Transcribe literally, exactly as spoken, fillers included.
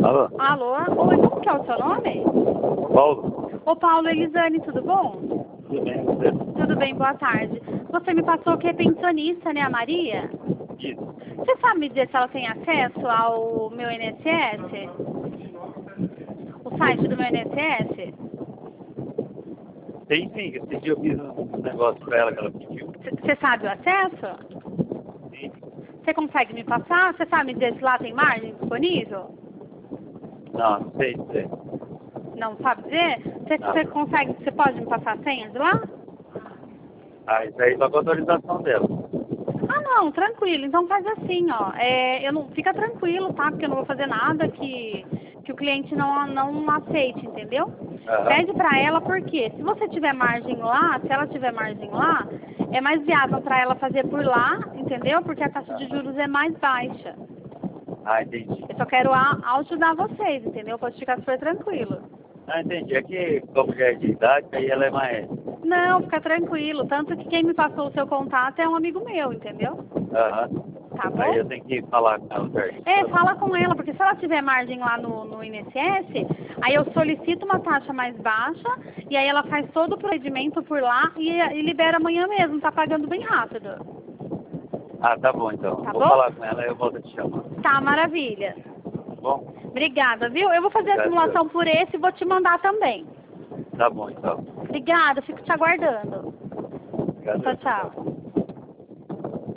Alô? Alô? Oi, como que é o seu nome? Paulo? Ô Paulo, Elisane, tudo bom? Tudo bem, você? Tudo bem, boa tarde. Você me passou que é pensionista, né, a Maria? Isso. Você sabe me dizer se ela tem acesso ao meu I N S S? O site do meu I N S S? Tem sim, esse dia eu fiz um negócio pra ela que ela pediu. Você sabe o acesso? Sim. Você consegue me passar? Você sabe me dizer se lá tem margem disponível? Não, não sei dizer. Não sabe dizer? Você, Não. você consegue, você pode me passar a senha de lá? Ah, isso aí vai com a autorização dela. Ah, não, tranquilo. Então faz assim, ó. É, eu não, fica tranquilo, tá? Porque eu não vou fazer nada que, que o cliente não, não aceite, entendeu? Aham. Pede pra ela porque se você tiver margem lá, se ela tiver margem lá, é mais viável pra ela fazer por lá, entendeu? Porque a taxa de juros é mais baixa. Ah, entendi. Eu só quero a- ajudar vocês, entendeu? Pode ficar super tranquilo. Ah, entendi. É que, como já é de idade, aí ela é mais... Não, fica tranquilo. Tanto que quem me passou o seu contato é um amigo meu, entendeu? Aham. Tá bom? Aí eu tenho que falar com ela certo. É, fala com ela, porque se ela tiver margem lá no, no I N S S, aí eu solicito uma taxa mais baixa e aí ela faz todo o procedimento por lá e, e libera amanhã mesmo, tá pagando bem rápido. Ah, tá bom então. Tá Vou bom? falar com ela e eu volto a te chamar. Tá, maravilha. Tá bom? Obrigada, viu? Eu vou fazer a Obrigado. simulação por esse e vou te mandar também. Tá bom então. Obrigada, fico te aguardando. Obrigado. Tchau, tchau.